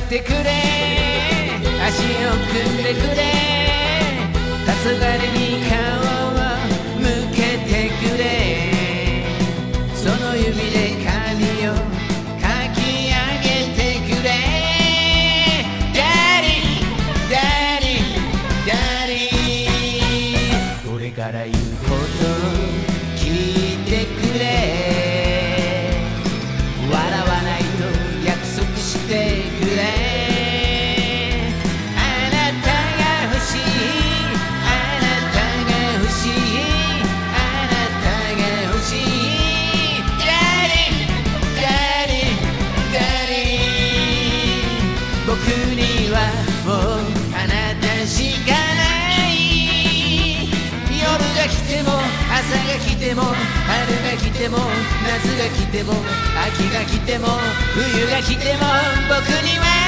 ってくれ足を組んでくれ黄昏に顔を向けてくれその指で髪をかき上げてくれダリダリダリ俺から言うこと聞いてくれ笑わないと約束してくれあなたが欲しいあなたが欲しいあなたが欲しいダリダリダリ僕にはもうあなたしかない夜が来ても朝が来ても春が来ても夏が来ても秋が来ても冬が来ても僕には